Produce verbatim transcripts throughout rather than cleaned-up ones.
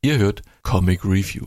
Ihr hört Comic Review.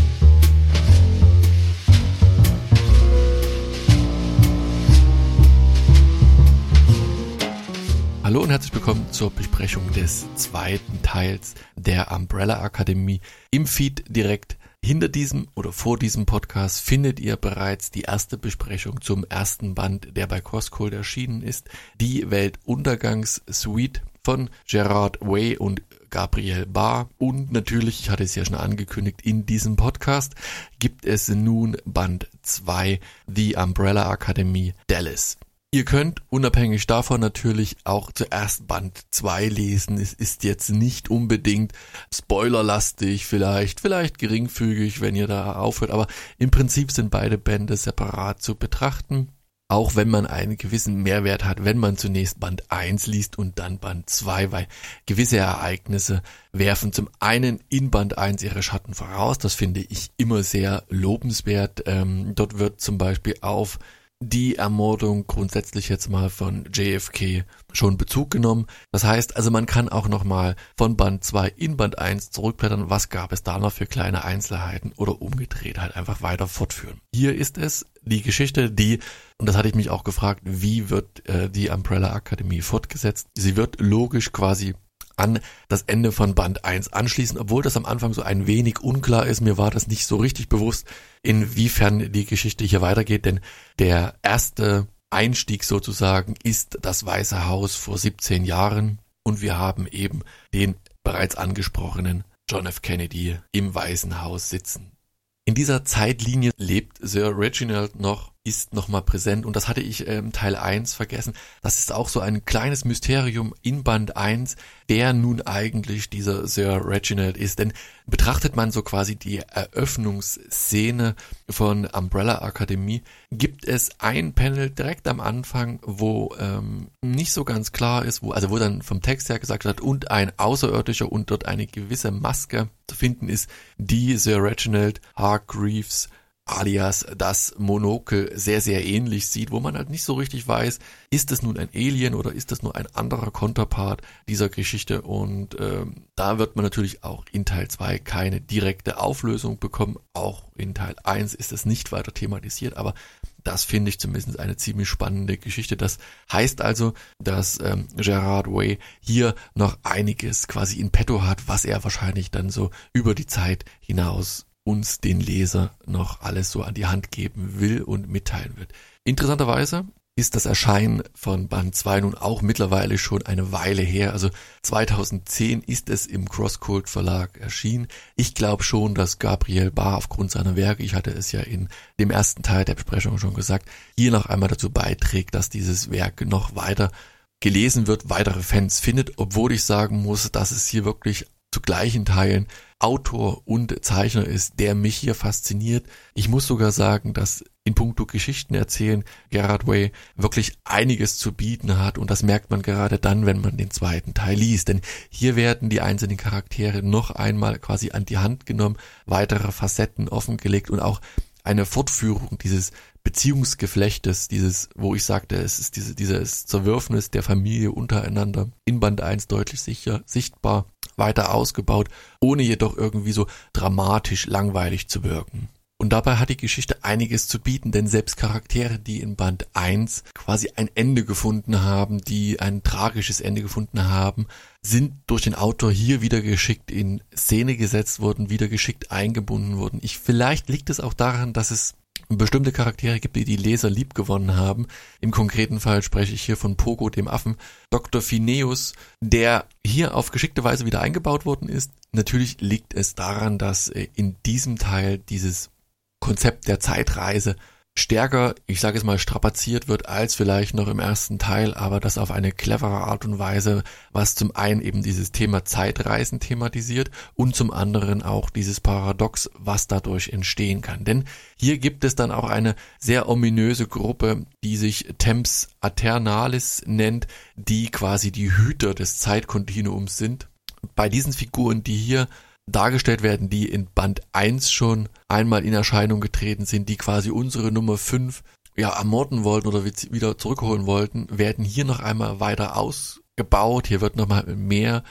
Hallo und herzlich willkommen zur Besprechung des zweiten Teils der Umbrella Akademie. Im Feed direkt hinter diesem oder vor diesem Podcast findet ihr bereits die erste Besprechung zum ersten Band, der bei CrossCult erschienen ist. Die Weltuntergangs-Suite von Gerard Way und Gabriel Bá. Und natürlich, ich hatte es ja schon angekündigt, in diesem Podcast gibt es nun Band zwei, The Umbrella Academy Dallas. Ihr könnt unabhängig davon natürlich auch zuerst Band zwei lesen. Es ist jetzt nicht unbedingt spoilerlastig, vielleicht, vielleicht geringfügig, wenn ihr da aufhört. Aber im Prinzip sind beide Bände separat zu betrachten. Auch wenn man einen gewissen Mehrwert hat, wenn man zunächst Band eins liest und dann Band zwei, weil gewisse Ereignisse werfen zum einen in Band eins ihre Schatten voraus. Das finde ich immer sehr lobenswert. Ähm, dort wird zum Beispiel auf die Ermordung grundsätzlich jetzt mal von J F K schon Bezug genommen. Das heißt also, man kann auch nochmal von Band zwei in Band eins zurückblättern. Was gab es da noch für kleine Einzelheiten oder umgedreht halt einfach weiter fortführen. Hier ist es die Geschichte, die, und das hatte ich mich auch gefragt, wie wird äh, die Umbrella Academy fortgesetzt? Sie wird logisch quasi an das Ende von Band eins anschließen, obwohl das am Anfang so ein wenig unklar ist. Mir war das nicht so richtig bewusst, inwiefern die Geschichte hier weitergeht, denn der erste Einstieg sozusagen ist das Weiße Haus vor siebzehn Jahren und wir haben eben den bereits angesprochenen John F. Kennedy im Weißen Haus sitzen. In dieser Zeitlinie lebt Sir Reginald noch, ist nochmal präsent und das hatte ich im Teil eins vergessen. Das ist auch so ein kleines Mysterium in Band eins, wer nun eigentlich dieser Sir Reginald ist. Denn betrachtet man so quasi die Eröffnungsszene von Umbrella Academy, gibt es ein Panel direkt am Anfang, wo ähm, nicht so ganz klar ist, wo also wo dann vom Text her gesagt wird, und ein Außerirdischer und dort eine gewisse Maske zu finden ist, die Sir Reginald Hargreaves alias das Monokel sehr, sehr ähnlich sieht, wo man halt nicht so richtig weiß, ist es nun ein Alien oder ist das nur ein anderer Konterpart dieser Geschichte, und ähm, da wird man natürlich auch in Teil zwei keine direkte Auflösung bekommen, auch in Teil eins ist es nicht weiter thematisiert, aber das finde ich zumindest eine ziemlich spannende Geschichte. Das heißt also, dass ähm, Gerard Way hier noch einiges quasi in petto hat, was er wahrscheinlich dann so über die Zeit hinaus uns, den Leser, noch alles so an die Hand geben will und mitteilen wird. Interessanterweise ist das Erscheinen von Band zwei nun auch mittlerweile schon eine Weile her. Also zweitausendzehn ist es im CrossCult Verlag erschienen. Ich glaube schon, dass Gabriel Bá aufgrund seiner Werke, ich hatte es ja in dem ersten Teil der Besprechung schon gesagt, hier noch einmal dazu beiträgt, dass dieses Werk noch weiter gelesen wird, weitere Fans findet, obwohl ich sagen muss, dass es hier wirklich zu gleichen Teilen Autor und Zeichner ist, der mich hier fasziniert. Ich muss sogar sagen, dass in puncto Geschichten erzählen Gerard Way wirklich einiges zu bieten hat, und das merkt man gerade dann, wenn man den zweiten Teil liest, denn hier werden die einzelnen Charaktere noch einmal quasi an die Hand genommen, weitere Facetten offengelegt und auch eine Fortführung dieses Beziehungsgeflechtes, dieses, wo ich sagte, es ist diese, dieses Zerwürfnis der Familie untereinander in Band eins deutlich sicher, sichtbar, weiter ausgebaut, ohne jedoch irgendwie so dramatisch langweilig zu wirken. Und dabei hat die Geschichte einiges zu bieten, denn selbst Charaktere, die in Band eins quasi ein Ende gefunden haben, die ein tragisches Ende gefunden haben, sind durch den Autor hier wieder geschickt in Szene gesetzt worden, wieder geschickt eingebunden worden. Ich, vielleicht liegt es auch daran, dass es bestimmte Charaktere gibt, die die Leser liebgewonnen haben. Im konkreten Fall spreche ich hier von Pogo, dem Affen, Doktor Phineus, der hier auf geschickte Weise wieder eingebaut worden ist. Natürlich liegt es daran, dass in diesem Teil dieses Konzept der Zeitreise stärker, ich sage es mal, strapaziert wird als vielleicht noch im ersten Teil, aber das auf eine clevere Art und Weise, was zum einen eben dieses Thema Zeitreisen thematisiert und zum anderen auch dieses Paradox, was dadurch entstehen kann. Denn hier gibt es dann auch eine sehr ominöse Gruppe, die sich Temps Aeternalis nennt, die quasi die Hüter des Zeitkontinuums sind. Bei diesen Figuren, die hier dargestellt werden, die in Band eins schon einmal in Erscheinung getreten sind, die quasi unsere Nummer fünf ja ermorden wollten oder wieder zurückholen wollten, werden hier noch einmal weiter ausgebaut. Hier wird nochmal mehr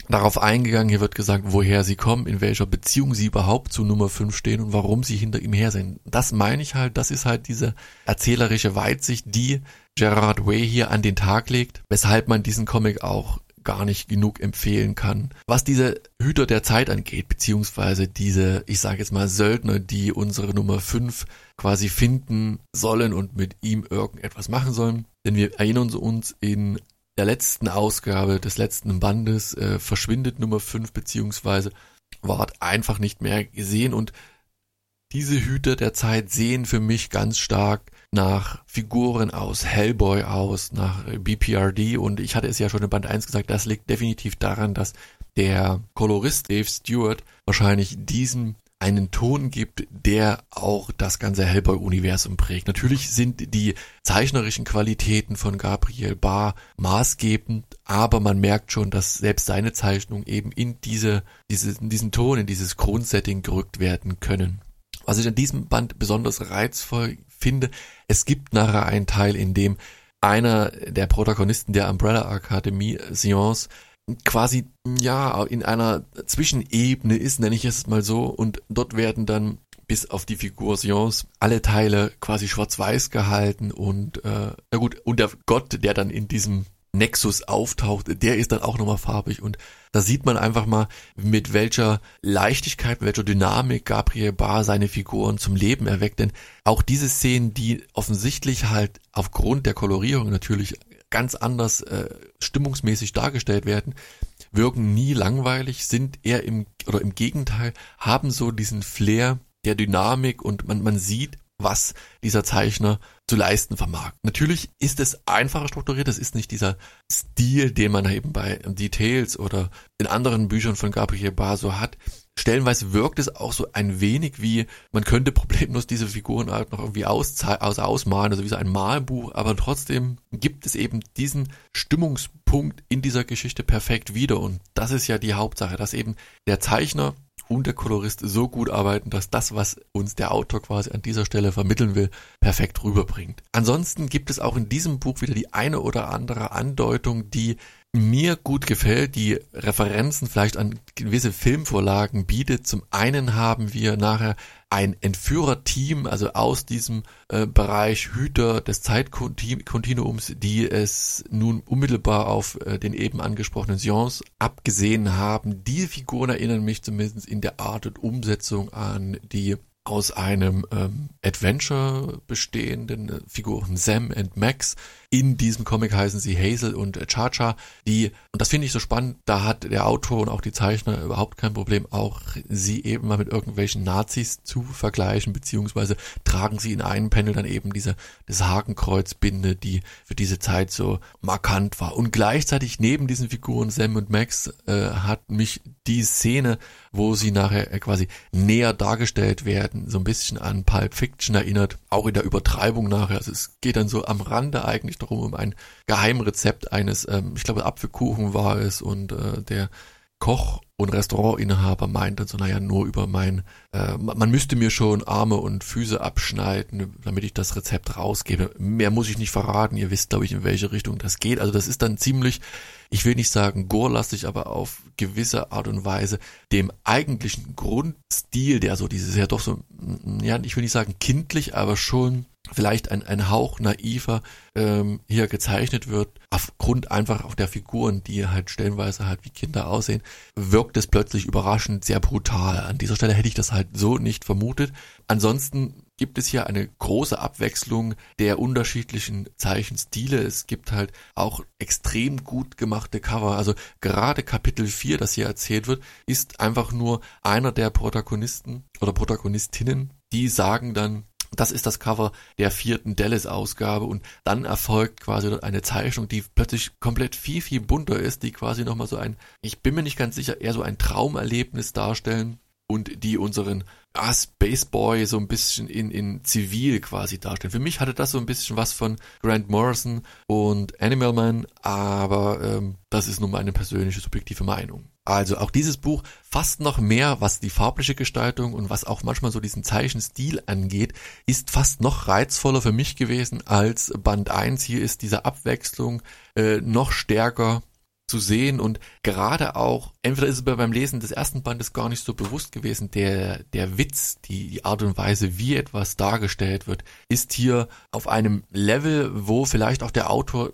darauf eingegangen, hier wird gesagt, woher sie kommen, in welcher Beziehung sie überhaupt zu Nummer fünf stehen und warum sie hinter ihm her sind. Das meine ich halt, das ist halt diese erzählerische Weitsicht, die Gerard Way hier an den Tag legt, weshalb man diesen Comic auch gar nicht genug empfehlen kann. Was diese Hüter der Zeit angeht, beziehungsweise diese, ich sage jetzt mal Söldner, die unsere Nummer fünf quasi finden sollen und mit ihm irgendetwas machen sollen. Denn wir erinnern uns, in der letzten Ausgabe des letzten Bandes äh, verschwindet Nummer fünf, beziehungsweise ward einfach nicht mehr gesehen, und diese Hüter der Zeit sehen für mich ganz stark nach Figuren aus Hellboy aus, nach B P R D, und ich hatte es ja schon in Band eins gesagt, das liegt definitiv daran, dass der Kolorist Dave Stewart wahrscheinlich diesem einen Ton gibt, der auch das ganze Hellboy-Universum prägt. Natürlich sind die zeichnerischen Qualitäten von Gabriel Bá maßgebend, aber man merkt schon, dass selbst seine Zeichnungen eben in diese, diese, in diesen Ton, in dieses Grundsetting gerückt werden können. Was ich an diesem Band besonders reizvoll finde, es gibt nachher einen Teil, in dem einer der Protagonisten der Umbrella Akademie, Sions, quasi, ja, in einer Zwischenebene ist, nenne ich es mal so, und dort werden dann bis auf die Figur Sions alle Teile quasi schwarz-weiß gehalten, und, äh, na gut, und der Gott, der dann in diesem Nexus auftaucht, der ist dann auch nochmal farbig, und da sieht man einfach mal, mit welcher Leichtigkeit, mit welcher Dynamik Gabriel Bá seine Figuren zum Leben erweckt, denn auch diese Szenen, die offensichtlich halt aufgrund der Kolorierung natürlich ganz anders äh, stimmungsmäßig dargestellt werden, wirken nie langweilig, sind eher im, oder im Gegenteil, haben so diesen Flair der Dynamik, und man, man sieht, was dieser Zeichner zu leisten vermag. Natürlich ist es einfacher strukturiert, es ist nicht dieser Stil, den man eben bei Details oder in anderen Büchern von Gabriel Bá so hat. Stellenweise wirkt es auch so ein wenig wie, man könnte problemlos diese Figurenart noch irgendwie aus, aus, ausmalen, also wie so ein Malbuch, aber trotzdem gibt es eben diesen Stimmungspunkt in dieser Geschichte perfekt wieder, und das ist ja die Hauptsache, dass eben der Zeichner und der Kolorist so gut arbeiten, dass das, was uns der Autor quasi an dieser Stelle vermitteln will, perfekt rüberbringt. Ansonsten gibt es auch in diesem Buch wieder die eine oder andere Andeutung, die mir gut gefällt, die Referenzen vielleicht an gewisse Filmvorlagen bietet. Zum einen haben wir nachher ein Entführerteam, also aus diesem äh, Bereich Hüter des Zeitkontinuums, die es nun unmittelbar auf äh, den eben angesprochenen Sions abgesehen haben. Diese Figuren erinnern mich zumindest in der Art und Umsetzung an die aus einem ähm, Adventure bestehenden äh, Figuren Sam und Max. In diesem Comic heißen sie Hazel und äh, Cha-Cha, die, und das finde ich so spannend, da hat der Autor und auch die Zeichner überhaupt kein Problem, auch sie eben mal mit irgendwelchen Nazis zu vergleichen, beziehungsweise tragen sie in einem Panel dann eben diese das Hakenkreuzbinde, die für diese Zeit so markant war. Und gleichzeitig neben diesen Figuren Sam und Max äh, hat mich die Szene, wo sie nachher äh, quasi näher dargestellt werden, so ein bisschen an Pulp Fiction erinnert, auch in der Übertreibung nachher. Also es geht dann so am Rande eigentlich darum, um ein Geheimrezept eines, ähm, ich glaube Apfelkuchen war es, und äh, der Koch und Restaurantinhaber meint dann so, naja, nur über mein, äh, man müsste mir schon Arme und Füße abschneiden, damit ich das Rezept rausgebe. Mehr muss ich nicht verraten, ihr wisst, glaube ich, in welche Richtung das geht. Also das ist dann ziemlich, ich will nicht sagen gorelastig, aber auf gewisse Art und Weise dem eigentlichen Grundstil, der so dieses ja doch so, ja, ich will nicht sagen kindlich, aber schon vielleicht ein, ein Hauch naiver ähm, hier gezeichnet wird, aufgrund einfach auch der Figuren, die halt stellenweise halt wie Kinder aussehen, wirkt es plötzlich überraschend sehr brutal. An dieser Stelle hätte ich das halt so nicht vermutet. Ansonsten gibt es hier eine große Abwechslung der unterschiedlichen Zeichenstile. Es gibt halt auch extrem gut gemachte Cover. Also gerade Kapitel vier, das hier erzählt wird, ist einfach nur einer der Protagonisten oder Protagonistinnen, die sagen dann, das ist das Cover der vierten Dallas-Ausgabe, und dann erfolgt quasi dort eine Zeichnung, die plötzlich komplett viel, viel bunter ist, die quasi nochmal so ein, ich bin mir nicht ganz sicher, eher so ein Traumerlebnis darstellen und die unseren ah, Space Boy so ein bisschen in, in Zivil quasi darstellen. Für mich hatte das so ein bisschen was von Grant Morrison und Animal Man, aber ähm, das ist nur meine persönliche subjektive Meinung. Also auch dieses Buch fast noch mehr, was die farbliche Gestaltung und was auch manchmal so diesen Zeichenstil angeht, ist fast noch reizvoller für mich gewesen als Band eins. Hier ist diese Abwechslung äh, noch stärker zu sehen und gerade auch, entweder ist es mir beim Lesen des ersten Bandes gar nicht so bewusst gewesen, der, der Witz, die, die Art und Weise, wie etwas dargestellt wird, ist hier auf einem Level, wo vielleicht auch der Autor,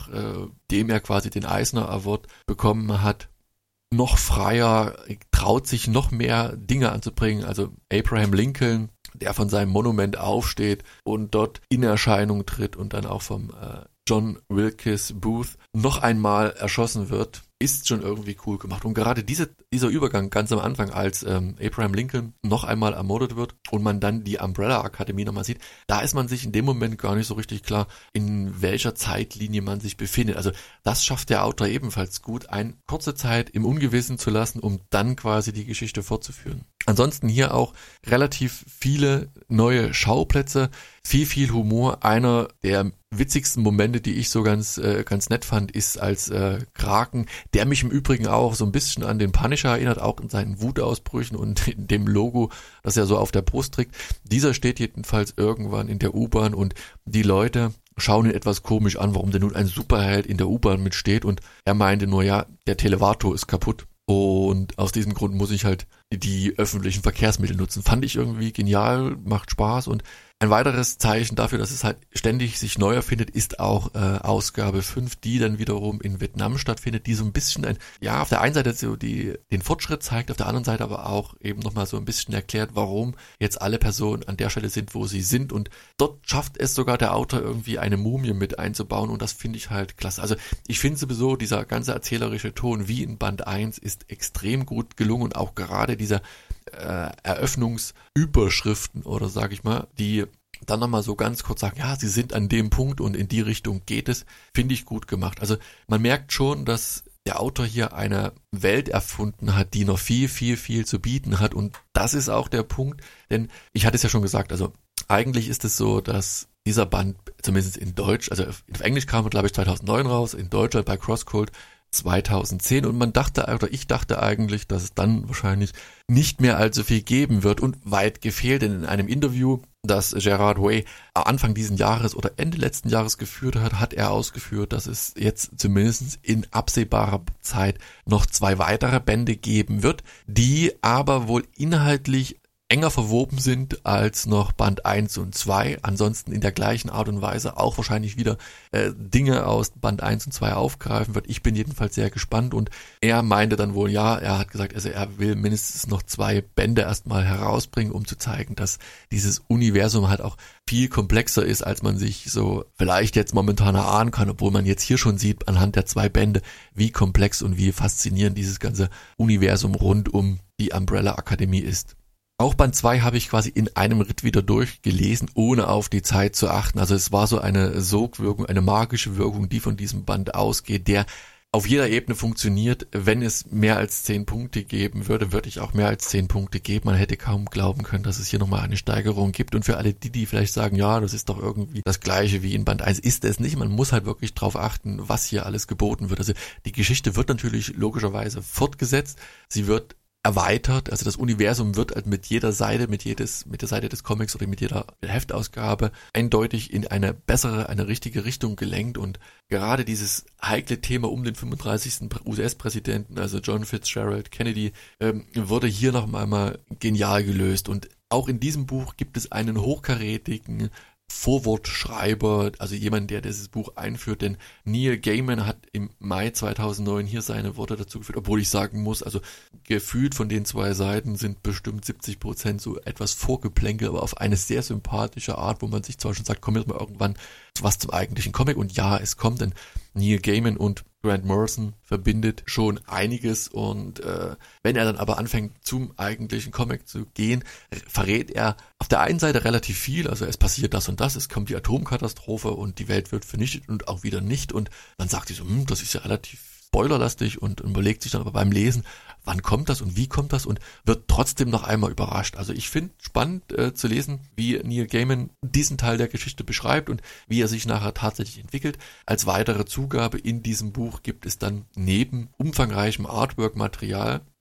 nachdem er quasi den Eisner Award bekommen hat, noch freier, traut sich noch mehr Dinge anzubringen. Also Abraham Lincoln, der von seinem Monument aufsteht und dort in Erscheinung tritt und dann auch vom äh, John Wilkes Booth noch einmal erschossen wird, ist schon irgendwie cool gemacht. Und gerade diese, dieser Übergang ganz am Anfang, als ähm, Abraham Lincoln noch einmal ermordet wird und man dann die Umbrella Akademie nochmal sieht, da ist man sich in dem Moment gar nicht so richtig klar, in welcher Zeitlinie man sich befindet. Also das schafft der Autor ebenfalls gut, eine kurze Zeit im Ungewissen zu lassen, um dann quasi die Geschichte fortzuführen. Ansonsten hier auch relativ viele neue Schauplätze, viel, viel Humor. Einer der witzigsten Momente, die ich so ganz äh, ganz nett fand, ist als äh, Kraken, der mich im Übrigen auch so ein bisschen an den Punisher erinnert, auch in seinen Wutausbrüchen und in dem Logo, das er so auf der Brust trägt. Dieser steht jedenfalls irgendwann in der U-Bahn und die Leute schauen ihn etwas komisch an, warum denn nun ein Superheld in der U-Bahn mitsteht, und er meinte nur, ja, der Televator ist kaputt. Und aus diesem Grund muss ich halt die öffentlichen Verkehrsmittel nutzen. Fand ich irgendwie genial, macht Spaß. Und ein weiteres Zeichen dafür, dass es halt ständig sich neu erfindet, ist auch äh, Ausgabe fünf, die dann wiederum in Vietnam stattfindet, die so ein bisschen ein, ja, auf der einen Seite so die, den Fortschritt zeigt, auf der anderen Seite aber auch eben nochmal so ein bisschen erklärt, warum jetzt alle Personen an der Stelle sind, wo sie sind. Und dort schafft es sogar der Autor irgendwie eine Mumie mit einzubauen, und das finde ich halt klasse. Also ich finde sowieso, dieser ganze erzählerische Ton wie in Band eins ist extrem gut gelungen, und auch gerade diese äh, Eröffnungsüberschriften oder sage ich mal, die dann nochmal so ganz kurz sagen, ja, sie sind an dem Punkt und in die Richtung geht es, finde ich gut gemacht. Also man merkt schon, dass der Autor hier eine Welt erfunden hat, die noch viel, viel, viel zu bieten hat, und das ist auch der Punkt, denn ich hatte es ja schon gesagt, also eigentlich ist es so, dass dieser Band, zumindest in Deutsch, also auf Englisch kam er glaube ich zweitausendneun raus, in Deutschland bei CrossCult zweitausendzehn, und man dachte, oder ich dachte eigentlich, dass es dann wahrscheinlich nicht mehr allzu viel geben wird, und weit gefehlt, denn in einem Interview, das Gerard Way Anfang diesen Jahres oder Ende letzten Jahres geführt hat, hat er ausgeführt, dass es jetzt zumindest in absehbarer Zeit noch zwei weitere Bände geben wird, die aber wohl inhaltlich enger verwoben sind als noch Band eins und zwei, ansonsten in der gleichen Art und Weise auch wahrscheinlich wieder äh, Dinge aus Band eins und zwei aufgreifen wird. Ich bin jedenfalls sehr gespannt, und er meinte dann wohl, ja, er hat gesagt, also er will mindestens noch zwei Bände erstmal herausbringen, um zu zeigen, dass dieses Universum halt auch viel komplexer ist, als man sich so vielleicht jetzt momentan erahnen kann, obwohl man jetzt hier schon sieht, anhand der zwei Bände, wie komplex und wie faszinierend dieses ganze Universum rund um die Umbrella Akademie ist. Auch Band zwei habe ich quasi in einem Ritt wieder durchgelesen, ohne auf die Zeit zu achten. Also es war so eine Sogwirkung, eine magische Wirkung, die von diesem Band ausgeht, der auf jeder Ebene funktioniert. Wenn es mehr als zehn Punkte geben würde, würde ich auch mehr als zehn Punkte geben. Man hätte kaum glauben können, dass es hier nochmal eine Steigerung gibt. Und für alle die, die vielleicht sagen, ja, das ist doch irgendwie das Gleiche wie in Band eins, ist es nicht. Man muss halt wirklich drauf achten, was hier alles geboten wird. Also die Geschichte wird natürlich logischerweise fortgesetzt. Sie wird erweitert, also das Universum wird halt mit jeder Seite, mit jedes, mit der Seite des Comics oder mit jeder Heftausgabe eindeutig in eine bessere, eine richtige Richtung gelenkt, und gerade dieses heikle Thema um den fünfunddreißigsten U S-Präsidenten, also John Fitzgerald Kennedy, ähm, wurde hier noch einmal genial gelöst, und auch in diesem Buch gibt es einen hochkarätigen Vorwortschreiber, also jemand, der dieses Buch einführt, denn Neil Gaiman hat im Mai zweitausendneun hier seine Worte dazu geführt, obwohl ich sagen muss, also gefühlt von den zwei Seiten sind bestimmt siebzig Prozent so etwas Vorgeplänkel, aber auf eine sehr sympathische Art, wo man sich zwar schon sagt, kommt jetzt mal irgendwann was zum eigentlichen Comic, und ja, es kommt, denn Neil Gaiman und Grant Morrison verbindet schon einiges, und äh, wenn er dann aber anfängt zum eigentlichen Comic zu gehen, verrät er auf der einen Seite relativ viel, also es passiert das und das, es kommt die Atomkatastrophe und die Welt wird vernichtet und auch wieder nicht, und dann sagt sie so, hm, das ist ja relativ spoilerlastig, und überlegt sich dann aber beim Lesen, wann kommt das und wie kommt das, und wird trotzdem noch einmal überrascht. Also ich finde spannend äh, zu lesen, wie Neil Gaiman diesen Teil der Geschichte beschreibt und wie er sich nachher tatsächlich entwickelt. Als weitere Zugabe in diesem Buch gibt es dann neben umfangreichem Artwork-Material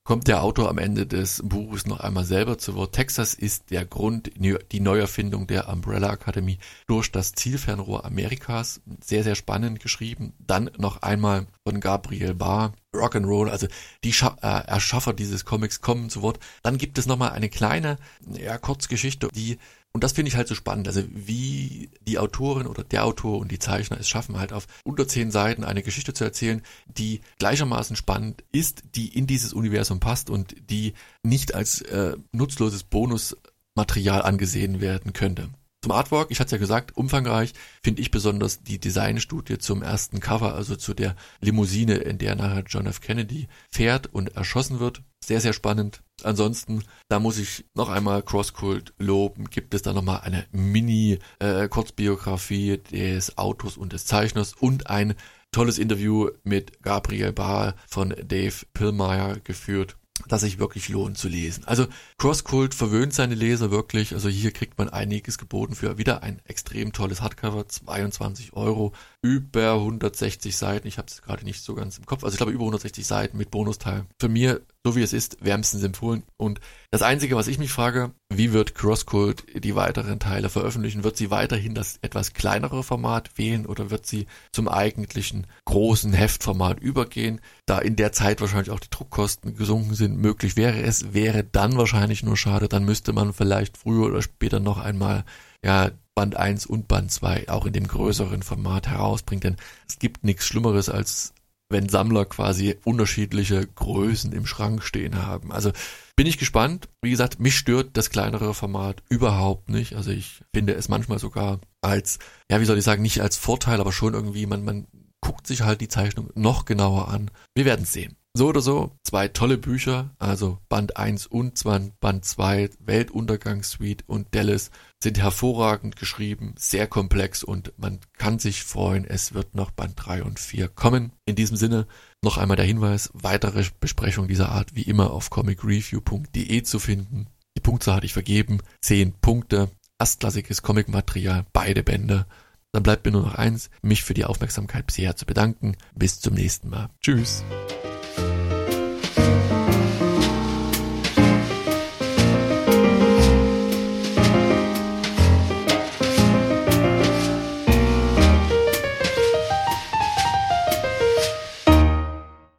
kommt der Autor am Ende des Buches noch einmal selber zu Wort. Texas ist der Grund, die Neuerfindung der Umbrella Akademie durch das Zielfernrohr Amerikas. Sehr, sehr spannend geschrieben. Dann noch einmal von Gabriel Bá, Rock'n'Roll, also die Scha- äh, Erschaffer dieses Comics kommen zu Wort. Dann gibt es nochmal eine kleine ja, Kurzgeschichte, die, und das finde ich halt so spannend, also wie die Autorin oder der Autor und die Zeichner es schaffen, halt auf unter zehn Seiten eine Geschichte zu erzählen, die gleichermaßen spannend ist, die in dieses Universum passt und die nicht als äh, nutzloses Bonusmaterial angesehen werden könnte. Zum Artwork, ich hatte es ja gesagt, umfangreich, finde ich besonders die Designstudie zum ersten Cover, also zu der Limousine, in der nachher John F. Kennedy fährt und erschossen wird. Sehr, sehr spannend. Ansonsten, da muss ich noch einmal CrossCult loben, gibt es da nochmal eine Mini-Kurzbiografie äh, des Autors und des Zeichners und ein tolles Interview mit Gabriel Bá von Dave Pillmeyer geführt, das sich wirklich lohnt zu lesen. Also CrossCult verwöhnt seine Leser wirklich, also hier kriegt man einiges geboten für wieder ein extrem tolles Hardcover, zweiundzwanzig Euro, über hundertsechzig Seiten, ich habe es gerade nicht so ganz im Kopf, also ich glaube über hundertsechzig Seiten mit Bonusteil. Für mir, so wie es ist, wärmstens empfohlen. Und das Einzige, was ich mich frage, wie wird CrossCult die weiteren Teile veröffentlichen? Wird sie weiterhin das etwas kleinere Format wählen oder wird sie zum eigentlichen großen Heftformat übergehen? Da in der Zeit wahrscheinlich auch die Druckkosten gesunken sind, möglich wäre es, wäre dann wahrscheinlich nur schade, dann müsste man vielleicht früher oder später noch einmal ja Band eins und Band zwei auch in dem größeren Format herausbringen, denn es gibt nichts Schlimmeres, als wenn Sammler quasi unterschiedliche Größen im Schrank stehen haben. Also bin ich gespannt. Wie gesagt, mich stört das kleinere Format überhaupt nicht. Also ich finde es manchmal sogar als, ja wie soll ich sagen, nicht als Vorteil, aber schon irgendwie, man, man guckt sich halt die Zeichnung noch genauer an. Wir werden es sehen. So oder so, zwei tolle Bücher, also Band eins und Band zwei, Weltuntergangssuite und Dallas, sind hervorragend geschrieben, sehr komplex und man kann sich freuen, es wird noch Band drei und vier kommen. In diesem Sinne noch einmal der Hinweis, weitere Besprechungen dieser Art wie immer auf comic review punkt de zu finden. Die Punktzahl hatte ich vergeben, zehn Punkte, erstklassiges Comicmaterial, beide Bände. Dann bleibt mir nur noch eins, mich für die Aufmerksamkeit bisher zu bedanken. Bis zum nächsten Mal. Tschüss.